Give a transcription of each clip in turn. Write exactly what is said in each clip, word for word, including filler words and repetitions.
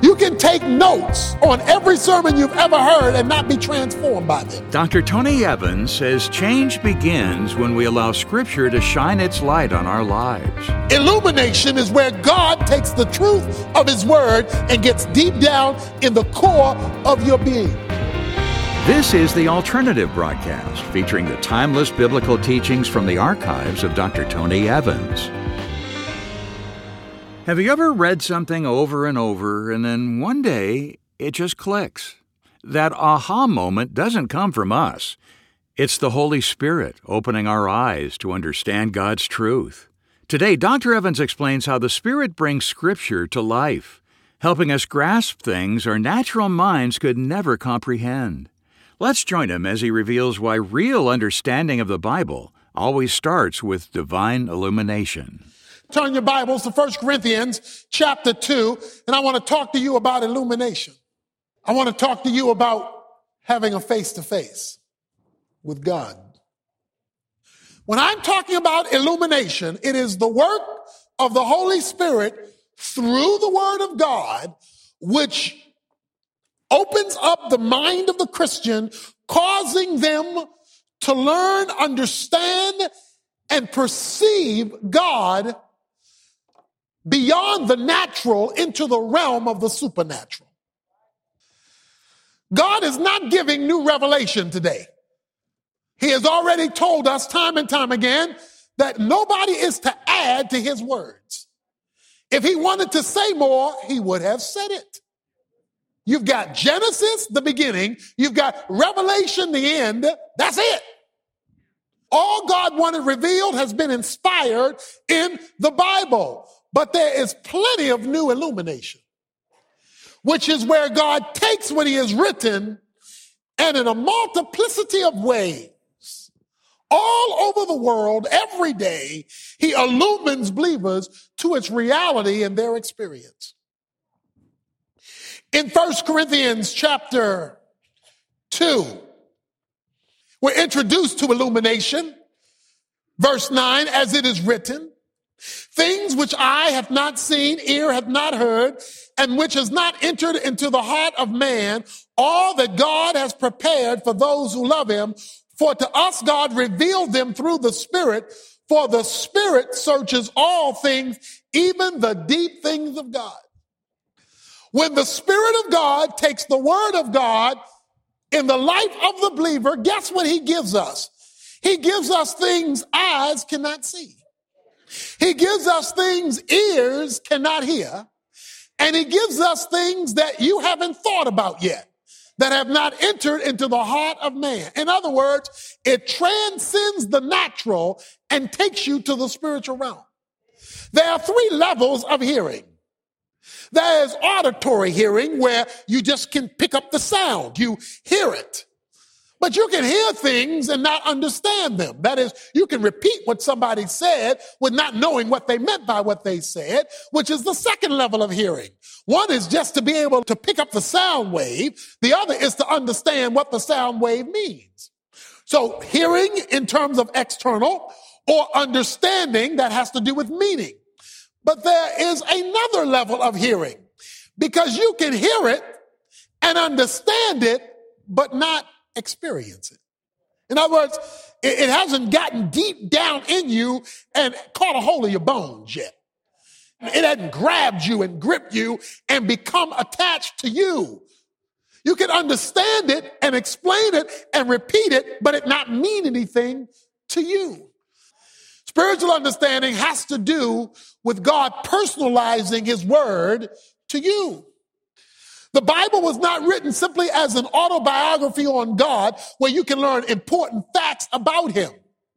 You can take notes on every sermon you've ever heard and not be transformed by them. Doctor Tony Evans says change begins when we allow Scripture to shine its light on our lives. Illumination is where God takes the truth of His Word and gets deep down in the core of your being. This is The Alternative Broadcast, featuring the timeless biblical teachings from the archives of Doctor Tony Evans. Have you ever read something over and over, and then one day it just clicks? That aha moment doesn't come from us. It's the Holy Spirit opening our eyes to understand God's truth. Today, Doctor Evans explains how the Spirit brings Scripture to life, helping us grasp things our natural minds could never comprehend. Let's join him as he reveals why real understanding of the Bible always starts with divine illumination. Turn your Bibles to First Corinthians chapter two, and I want to talk to you about illumination. I want to talk to you about having a face-to-face with God. When I'm talking about illumination, it is the work of the Holy Spirit through the Word of God, which opens up the mind of the Christian, causing them to learn, understand, and perceive God beyond the natural into the realm of the supernatural. God is not giving new revelation today. He has already told us time and time again that nobody is to add to His words. If He wanted to say more, He would have said it. You've got Genesis, the beginning. You've got Revelation, the end. That's it. All God wanted revealed has been inspired in the Bible. But there is plenty of new illumination, which is where God takes what He has written and in a multiplicity of ways, all over the world, every day, He illumines believers to its reality and their experience. In First Corinthians chapter two, we're introduced to illumination. Verse nine, as it is written, things which eye have not seen, ear have not heard, and which has not entered into the heart of man, all that God has prepared for those who love Him. For to us God revealed them through the Spirit, for the Spirit searches all things, even the deep things of God. When the Spirit of God takes the Word of God in the life of the believer, guess what He gives us? He gives us things eyes cannot see. He gives us things ears cannot hear, and He gives us things that you haven't thought about yet, that have not entered into the heart of man. In other words, it transcends the natural and takes you to the spiritual realm. There are three levels of hearing. There is auditory hearing, where you just can pick up the sound. You hear it. But you can hear things and not understand them. That is, you can repeat what somebody said with not knowing what they meant by what they said, which is the second level of hearing. One is just to be able to pick up the sound wave. The other is to understand what the sound wave means. So hearing in terms of external, or understanding that has to do with meaning. But there is another level of hearing, because you can hear it and understand it, but not experience it. In other words, it, it hasn't gotten deep down in you and caught a hold of your bones yet. It hasn't grabbed you and gripped you and become attached to you. You can understand it and explain it and repeat it, but it not mean anything to you. Spiritual understanding has to do with God personalizing His Word to you. The Bible was not written simply as an autobiography on God where you can learn important facts about Him.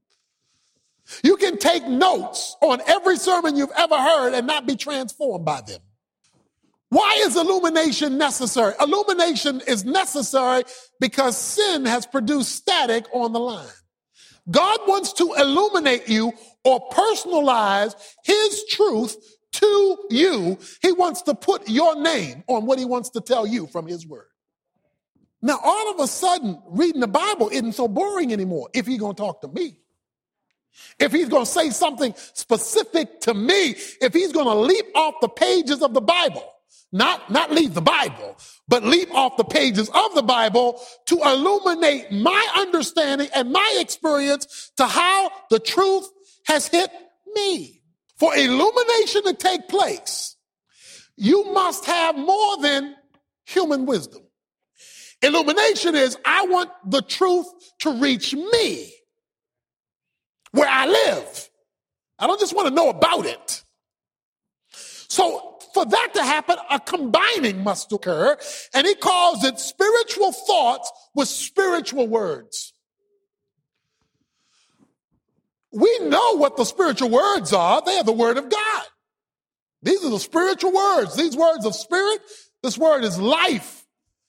You can take notes on every sermon you've ever heard and not be transformed by them. Why is illumination necessary? Illumination is necessary because sin has produced static on the line. God wants to illuminate you or personalize His truth to you. He wants to put your name on what He wants to tell you from His Word. Now, all of a sudden, reading the Bible isn't so boring anymore if He's going to talk to me. If He's going to say something specific to me, if He's going to leap off the pages of the Bible, Not, not leave the Bible, but leap off the pages of the Bible to illuminate my understanding and my experience to how the truth has hit me. For illumination to take place, you must have more than human wisdom. Illumination is, I want the truth to reach me where I live. I don't just want to know about it. So for that to happen, a combining must occur, and he calls it spiritual thoughts with spiritual words. We know what the spiritual words are. They are the word of God. These are the spiritual words. These words of spirit, this word is life.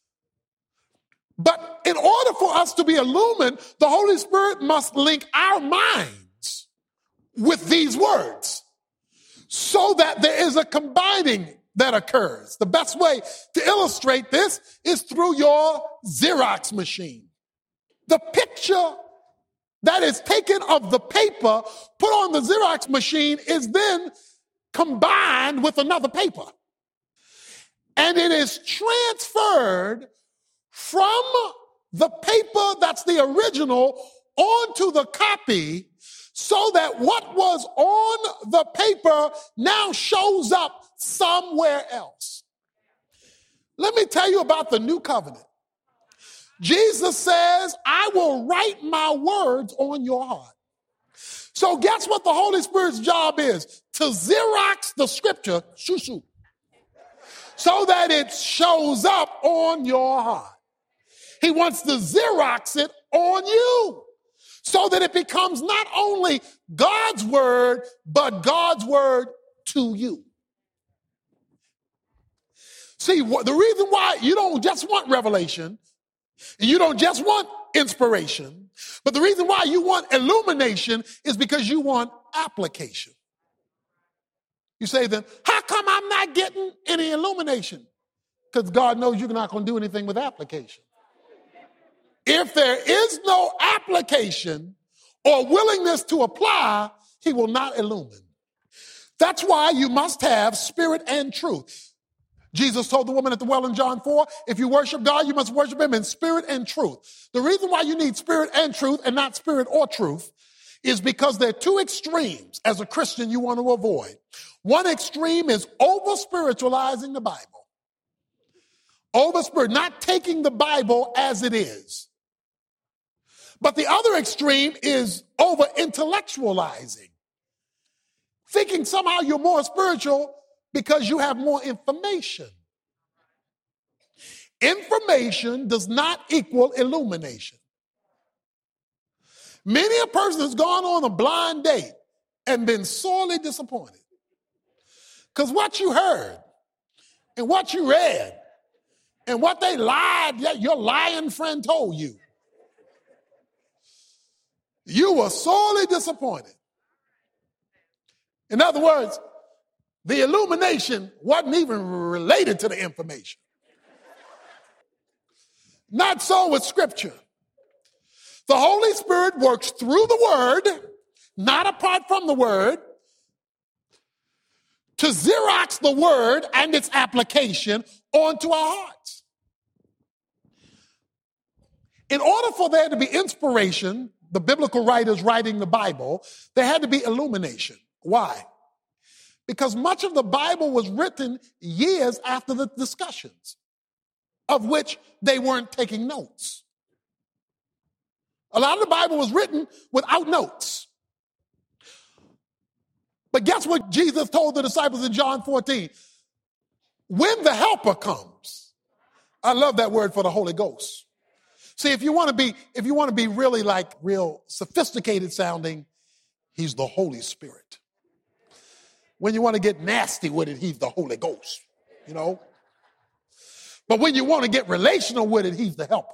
But in order for us to be illumined, the Holy Spirit must link our minds with these words so that there is a combining that occurs. The best way to illustrate this is through your Xerox machine. The picture that is taken of the paper put on the Xerox machine is then combined with another paper. And it is transferred from the paper that's the original onto the copy so that what was on the paper now shows up somewhere else. Let me tell you about the new covenant. Jesus says, I will write my words on your heart. So guess what the Holy Spirit's job is? To Xerox the scripture, shoo shoo, so that it shows up on your heart. He wants to Xerox it on you so that it becomes not only God's word, but God's word to you. See, the reason why you don't just want revelation, you don't just want inspiration, but the reason why you want illumination is because you want application. You say then, how come I'm not getting any illumination? Because God knows you're not going to do anything with application. If there is no application or willingness to apply, he will not illumine. That's why you must have spirit and truth. Jesus told the woman at the well in John four, if you worship God, you must worship him in spirit and truth. The reason why you need spirit and truth and not spirit or truth is because there are two extremes as a Christian you want to avoid. One extreme is over-spiritualizing the Bible. Over-spirit, not taking the Bible as it is. But the other extreme is over-intellectualizing. Thinking somehow you're more spiritual because you have more information. Information does not equal illumination. Many a person has gone on a blind date and been sorely disappointed. Because what you heard and what you read and what they lied, your lying friend told you, you were sorely disappointed. In other words, the illumination wasn't even related to the information. Not so with Scripture. The Holy Spirit works through the Word, not apart from the Word, to Xerox the Word and its application onto our hearts. In order for there to be inspiration, the biblical writers writing the Bible, there had to be illumination. Why? Because much of the Bible was written years after the discussions, of which they weren't taking notes. A lot of the Bible was written without notes. But guess what Jesus told the disciples in John fourteen? When the Helper comes, I love that word for the Holy Ghost. See, if you want to be, if you want to be really like real sophisticated sounding, he's the Holy Spirit. When you want to get nasty with it, he's the Holy Ghost, you know. But when you want to get relational with it, he's the Helper.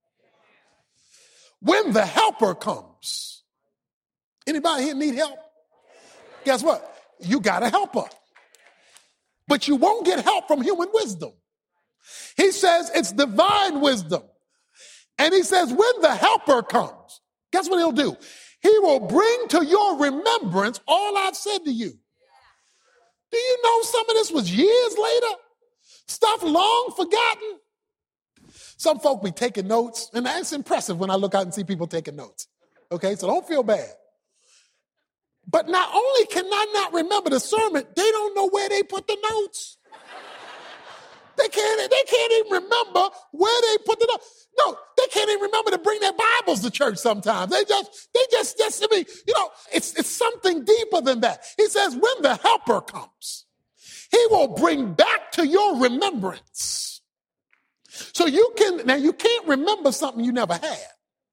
When the Helper comes, anybody here need help? Guess what? You got a helper. But you won't get help from human wisdom. He says it's divine wisdom. And he says when the Helper comes, guess what he'll do? He will bring to your remembrance all I've said to you. Do you know some of this was years later? stuff long forgotten. Some folk be taking notes, and that's impressive when I look out and see people taking notes. Okay, so don't feel bad. But not only can I not remember the sermon, they don't know where they put the notes. They can't, they can't even remember where they put the notes. No, they can't even remember to bring their Bibles to church sometimes. They just, they just, just, I mean, you know, it's, it's something deeper than that. He says, when the helper comes, he will bring back to your remembrance. So you can, now you can't remember something you never had.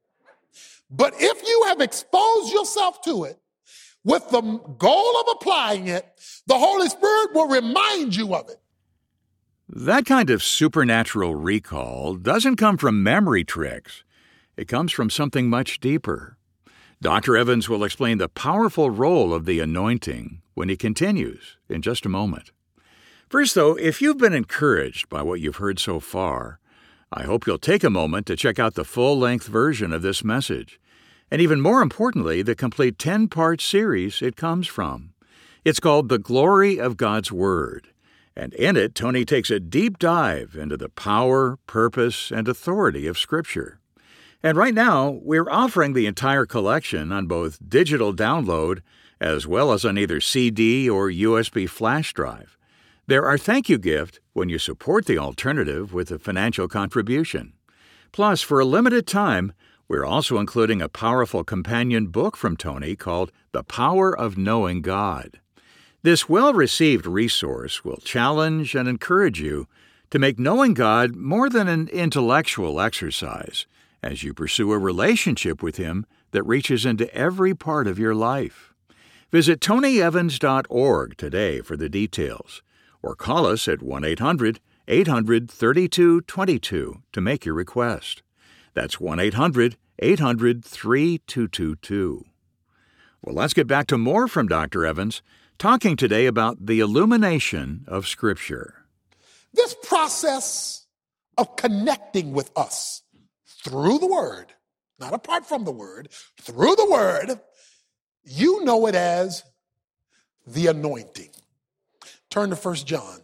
But if you have exposed yourself to it with the goal of applying it, the Holy Spirit will remind you of it. That kind of supernatural recall doesn't come from memory tricks. It comes from something much deeper. Doctor Evans will explain the powerful role of the anointing when he continues in just a moment. First, though, if you've been encouraged by what you've heard so far, I hope you'll take a moment to check out the full-length version of this message, and even more importantly, the complete ten-part series it comes from. It's called The Glory of God's Word, and in it, Tony takes a deep dive into the power, purpose, and authority of Scripture. And right now, we're offering the entire collection on both digital download as well as on either C D or U S B flash drive. They're our thank you gift when you support the alternative with a financial contribution. Plus, for a limited time, we're also including a powerful companion book from Tony called The Power of Knowing God. This well-received resource will challenge and encourage you to make knowing God more than an intellectual exercise as you pursue a relationship with Him that reaches into every part of your life. Visit tony evans dot org today for the details, or call us at one eight hundred eight hundred thirty-two twenty-two to make your request. That's one eight hundred eight hundred thirty-two twenty-two. Well, let's get back to more from Doctor Evans, talking today about the illumination of Scripture. This process of connecting with us through the Word, not apart from the Word, through the Word, you know it as the anointing. Turn to First John.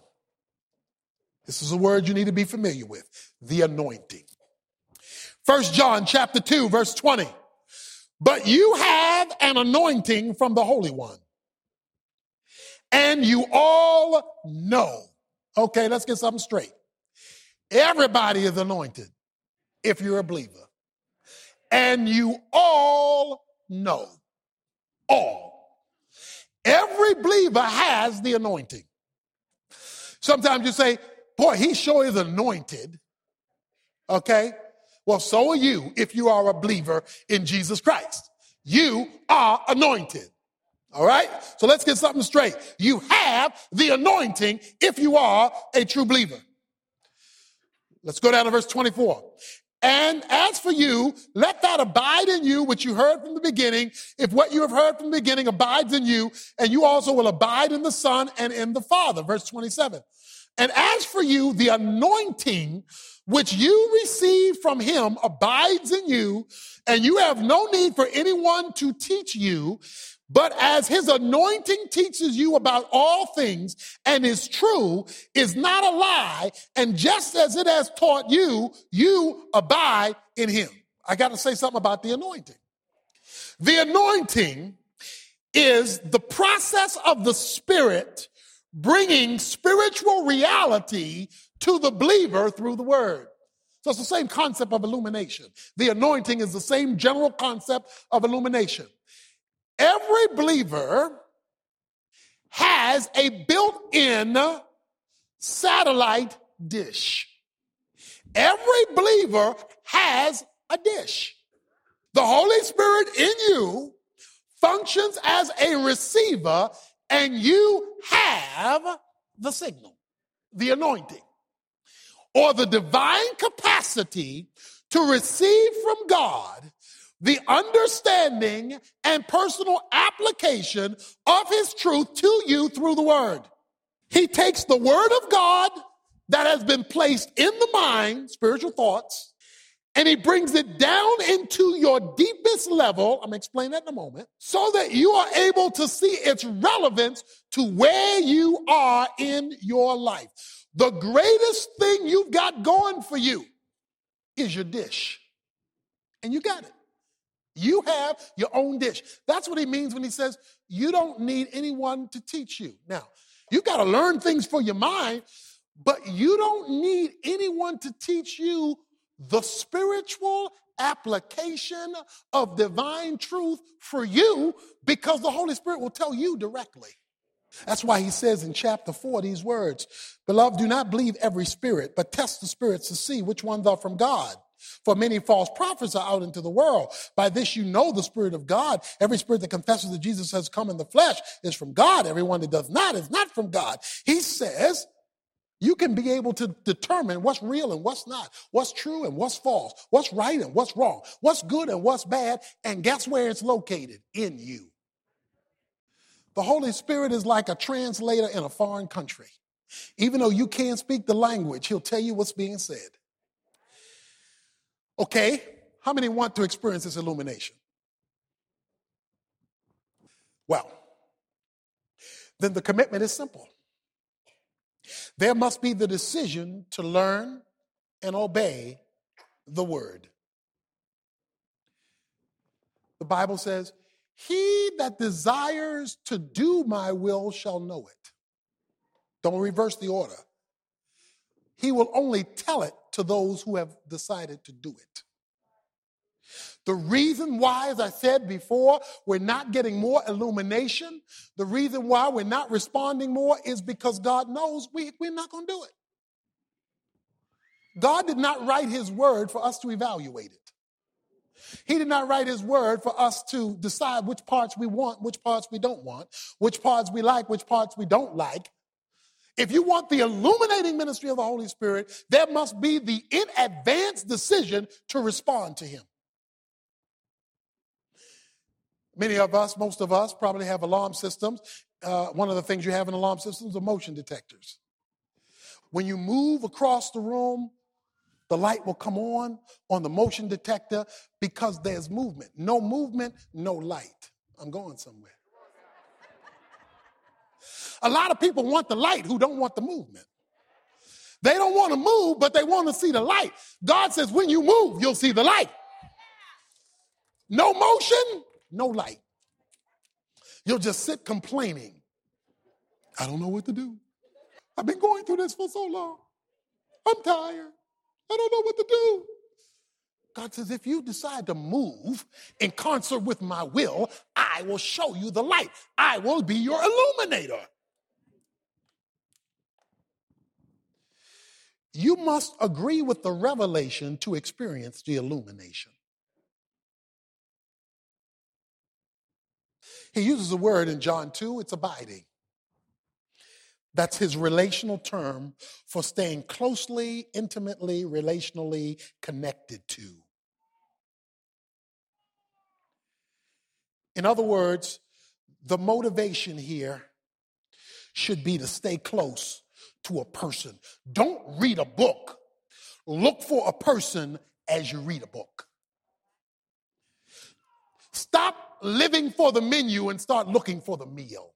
This is a word you need to be familiar with, the anointing. First John chapter two, verse twenty. But you have an anointing from the Holy One, and you all know. Okay, let's get something straight. Everybody is anointed if you're a believer. And you all know. All. Every believer has the anointing. Sometimes you say, boy, he sure is anointed. Okay? Well, so are you if you are a believer in Jesus Christ. You are anointed. All right? So let's get something straight. You have the anointing if you are a true believer. Let's go down to verse twenty-four. And as for you, let that abide in you, which you heard from the beginning. If what you have heard from the beginning abides in you, and you also will abide in the Son and in the Father. Verse twenty-seven. And as for you, the anointing which you received from him abides in you, and you have no need for anyone to teach you. But as his anointing teaches you about all things and is true, is not a lie, and just as it has taught you, you abide in him. I got to say something about the anointing. The anointing is the process of the Spirit bringing spiritual reality to the believer through the word. So it's the same concept of illumination. The anointing is the same general concept of illumination. Every believer has a built-in satellite dish. Every believer has a dish. The Holy Spirit in you functions as a receiver, and you have the signal, the anointing, or the divine capacity to receive from God the understanding and personal application of his truth to you through the word. He takes the word of God that has been placed in the mind, spiritual thoughts, and he brings it down into your deepest level. I'm going to explain that in a moment, so that you are able to see its relevance to where you are in your life. The greatest thing you've got going for you is your dish. And you got it. You have your own dish. That's what he means when he says you don't need anyone to teach you. Now, you've got to learn things for your mind, but you don't need anyone to teach you the spiritual application of divine truth for you, because the Holy Spirit will tell you directly. That's why he says in chapter four these words, "Beloved, do not believe every spirit, but test the spirits to see which ones are from God. For many false prophets are out into the world. By this you know the Spirit of God. Every spirit that confesses that Jesus has come in the flesh is from God. Everyone that does not is not from God." He says you can be able to determine what's real and what's not, what's true and what's false, what's right and what's wrong, what's good and what's bad, and guess where it's located? In you. The Holy Spirit is like a translator in a foreign country. Even though you can't speak the language, he'll tell you what's being said. Okay, how many want to experience this illumination? Well, then the commitment is simple. There must be the decision to learn and obey the word. The Bible says, "He that desires to do my will shall know it." Don't reverse the order. He will only tell it to those who have decided to do it. The reason why, as I said before, we're not getting more illumination, the reason why we're not responding more is because God knows we, we're not going to do it. God did not write his word for us to evaluate it. He did not write his word for us to decide which parts we want, which parts we don't want, which parts we like, which parts we don't like. If you want the illuminating ministry of the Holy Spirit, there must be the in advance decision to respond to him. Many of us, most of us, probably have alarm systems. Uh, one of the things you have in alarm systems are motion detectors. When you move across the room, the light will come on on the motion detector because there's movement. No movement, no light. I'm going somewhere. A lot of people want the light who don't want the movement. They don't want to move, but they want to see the light. God says when you move, you'll see the light. No motion, no light. You'll just sit complaining. I don't know what to do. I've been going through this for so long. I'm tired. I don't know what to do. God says, if you decide to move in concert with my will, I will show you the light. I will be your illuminator. You must agree with the revelation to experience the illumination. He uses a word in John two, it's abiding. That's his relational term for staying closely, intimately, relationally connected to. In other words, the motivation here should be to stay close to a person. Don't read a book. Look for a person as you read a book. Stop living for the menu and start looking for the meal.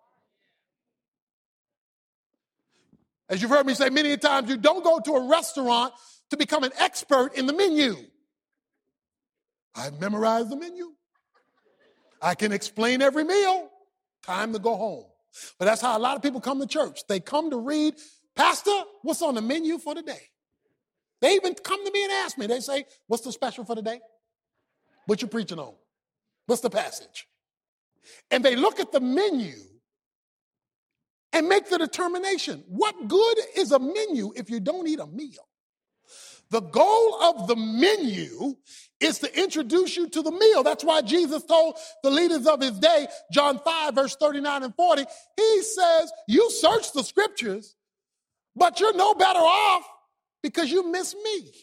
As you've heard me say many times, you don't go to a restaurant to become an expert in the menu. I've memorized the menu. I can explain every meal. Time to go home. But that's how a lot of people come to church. They come to read, Pastor, what's on the menu for the day? They even come to me and ask me. They say, what's the special for the day? What you preaching on? What's the passage? And they look at the menu and make the determination. What good is a menu if you don't eat a meal? The goal of the menu is to introduce you to the meal. That's why Jesus told the leaders of his day, John five, verse thirty-nine and forty, he says, you search the scriptures, but you're no better off because you miss me.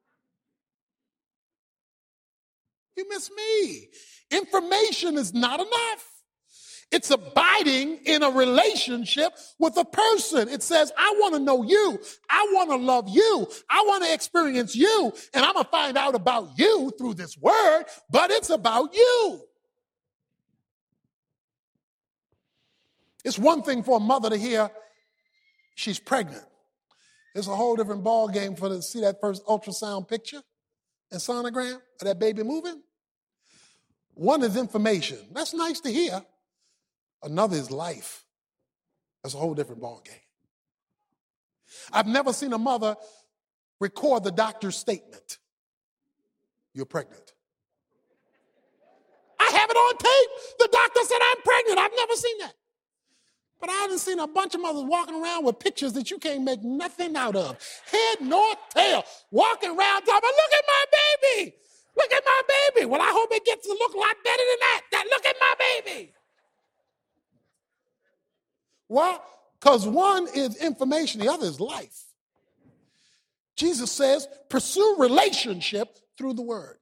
You miss me. Information is not enough. It's abiding in a relationship with a person. It says, I want to know you. I want to love you. I want to experience you. And I'm going to find out about you through this word, but it's about you. It's one thing for a mother to hear she's pregnant. It's a whole different ball game for to see that first ultrasound picture and sonogram of that baby moving. One is information. That's nice to hear. Another is life. That's a whole different ball game. I've never seen a mother record the doctor's statement. You're pregnant. I have it on tape. The doctor said I'm pregnant. I've never seen that. But I haven't seen a bunch of mothers walking around with pictures that you can't make nothing out of. Head nor tail. Walking around talking, look at my baby. Look at my baby. Well, I hope it gets to look a lot better than that. That look at my baby. Why? Because one is information, the other is life. Jesus says, pursue relationship through the word.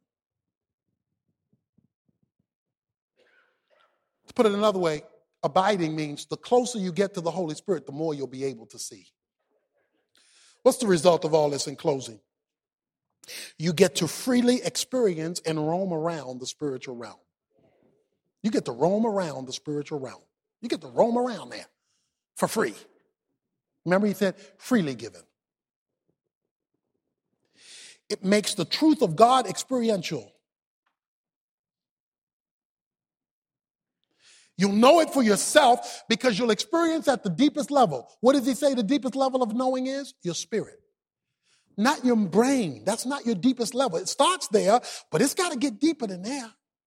To put it another way, abiding means the closer you get to the Holy Spirit, the more you'll be able to see. What's the result of all this in closing? You get to freely experience and roam around the spiritual realm. You get to roam around the spiritual realm. You get to roam around there for free. Remember he said, freely given. It makes the truth of God experiential. You'll know it for yourself because you'll experience at the deepest level. What does he say the deepest level of knowing is? Your spirit. Not your brain. That's not your deepest level. It starts there, but it's got to get deeper than there.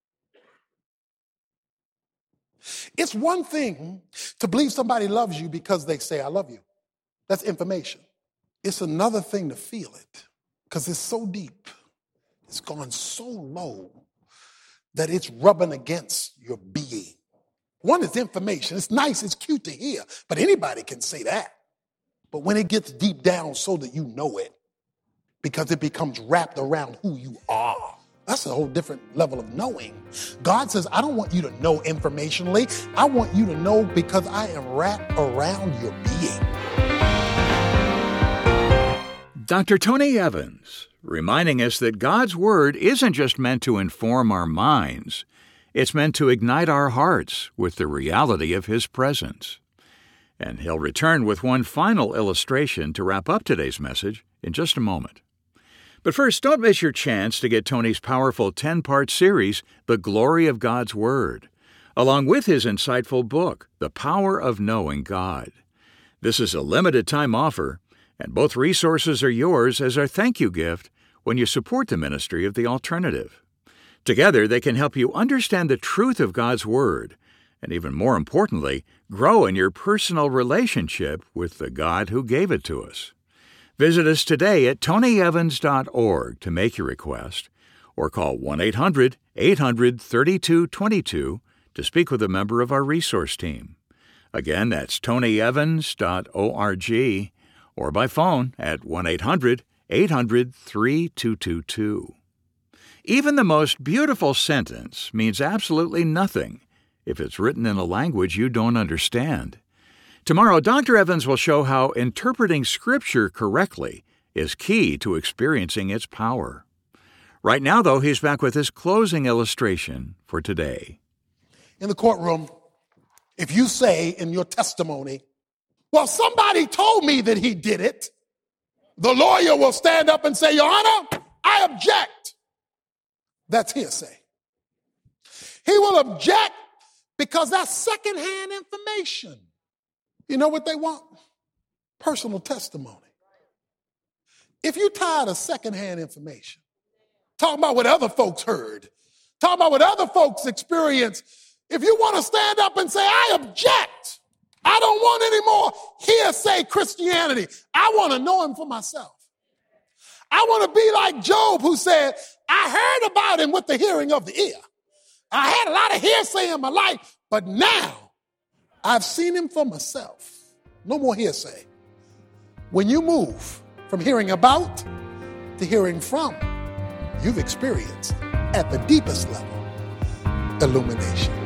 It's one thing to believe somebody loves you because they say, I love you. That's information. It's another thing to feel it because it's so deep. It's gone so low that it's rubbing against your being. One is information. It's nice, it's cute to hear, but anybody can say that. But when it gets deep down so that you know it, because it becomes wrapped around who you are, that's a whole different level of knowing. God says, I don't want you to know informationally. I want you to know because I am wrapped around your being. Doctor Tony Evans, reminding us that God's Word isn't just meant to inform our minds. It's meant to ignite our hearts with the reality of His presence. And he'll return with one final illustration to wrap up today's message in just a moment. But first, don't miss your chance to get Tony's powerful ten-part series, The Glory of God's Word, along with his insightful book, The Power of Knowing God. This is a limited-time offer, and both resources are yours as our thank you gift when you support the ministry of The Alternative. Together, they can help you understand the truth of God's Word, and even more importantly, grow in your personal relationship with the God who gave it to us. Visit us today at tony evans dot org to make your request, or call one eight hundred eight hundred thirty-two twenty-two to speak with a member of our resource team. Again, that's tony evans dot org, or by phone at one eight hundred eight hundred three two two two. Even the most beautiful sentence means absolutely nothing if it's written in a language you don't understand. Tomorrow, Doctor Evans will show how interpreting Scripture correctly is key to experiencing its power. Right now, though, he's back with his closing illustration for today. In the courtroom, if you say in your testimony, well, somebody told me that he did it, the lawyer will stand up and say, Your Honor, I object. That's hearsay. He will object because that's secondhand information. You know what they want? Personal testimony. If you're tired of secondhand information, talking about what other folks heard, talking about what other folks experienced, if you want to stand up and say, I object, I don't want any more hearsay Christianity. I want to know him for myself. I want to be like Job, who said, I heard about him with the hearing of the ear. I had a lot of hearsay in my life, but now I've seen him for myself. No more hearsay. When you move from hearing about to hearing from, you've experienced at the deepest level illumination.